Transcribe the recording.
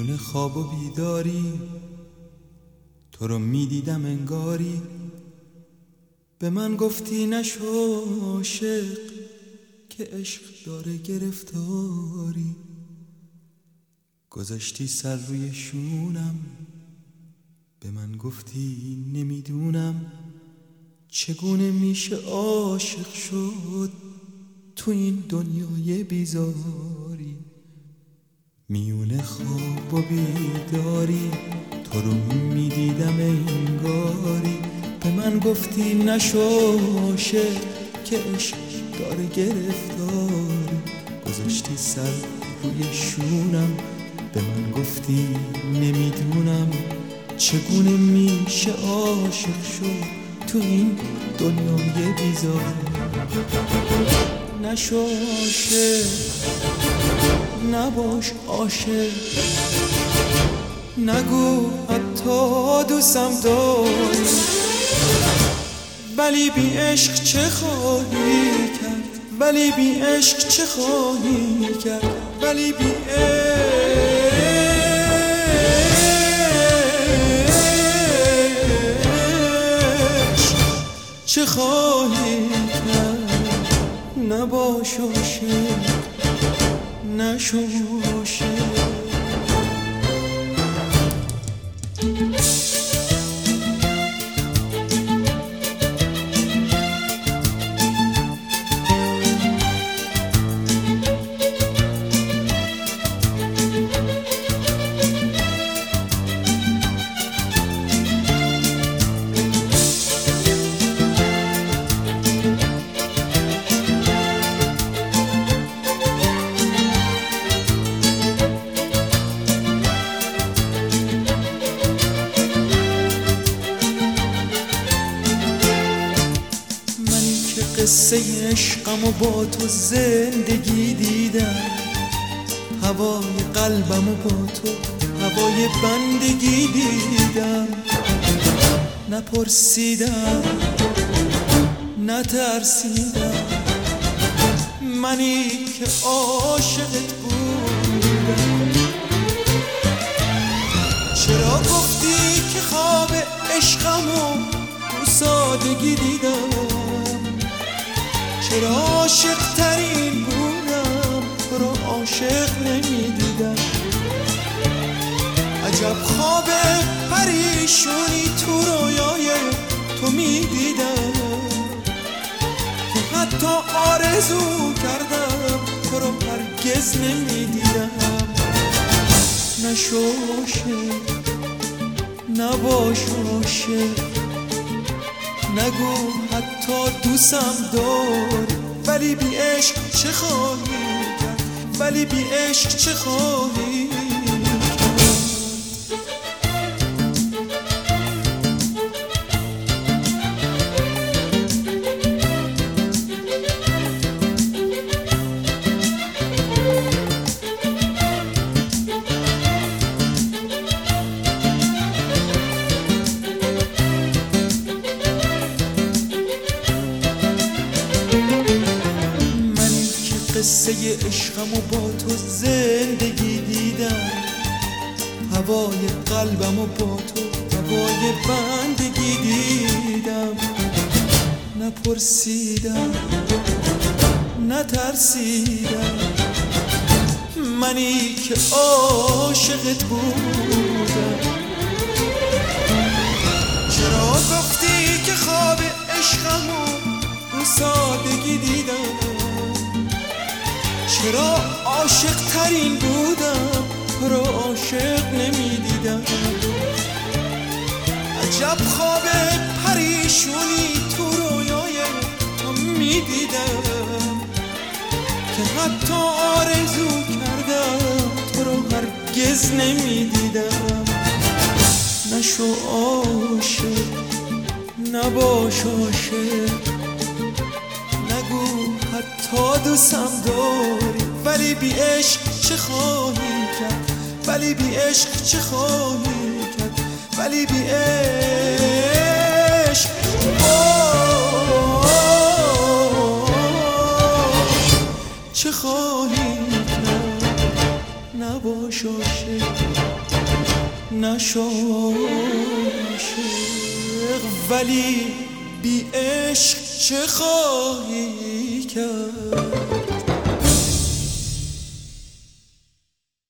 میونه خواب و بیداری تو رو میدیدم انگاری به من گفتی نشو عاشق که عشق داره گرفتاری گذاشتی سر روی شونم به من گفتی نمیدونم چگونه میشه عاشق شد تو این دنیای بیزاری میونه خواب و بیداری تو رو میدیدم انگاری به من گفتی نشو عاشق که عشق داره گرفتاری گذاشتی سر روی شونم به من گفتی نمیدونم چگونه میشه عاشق شد تو این دنیای بیزاری نشو عاشق نباش عاشق نگو حتی دوستم داری ولی بی عشق چه خواهی کرد ولی بی عشق چه خواهی کرد ولی بی عشق چه خواهی کرد نباش عاشق نشو عاشق قصه عشقم و با تو زندگی دیدم هوای قلبم و با تو هوای بندگی دیدم نپرسیدم نترسیدم منی که عاشقت بودم چرا گفتی که خواب عشقم و تو سادگی دیدم چرا عاشق ترین بودم تو رو عاشق نمیدیدم عجب خواب پریشونی تو رویای تو میدیدم که حتی آرزو کردم تو رو هرگز نمیدیدم نشو عاشق نباش عاشق نگو حتی دوستم داری ولی بی عشق چه خواهی کرد ولی بی عشق چه خواهی قصه عشقم و با تو زندگی دیدم هوای قلبم و با تو هوای بندگی دیدم نپرسیدم نترسیدم منی که عاشقت بودم چرا گفتی که خواب عشقم و تو سادگی دیدم چرا عاشق ترین بودم تو رو عاشق نمیدیدم عجب خواب پریشونی تو رویای تو میدیدم که حتی آرزو کردم تو رو هرگز نمیدیدم نشو عاشق نباش عاشق نگو حتی دوستم داری ولی بی عشق چه خواهی کرد ولی بی عشق چه خواهی کرد ولی بی عشق چه خواهی کرد نباش عاشق نشو عاشق، ولی بی عشق چه خواهی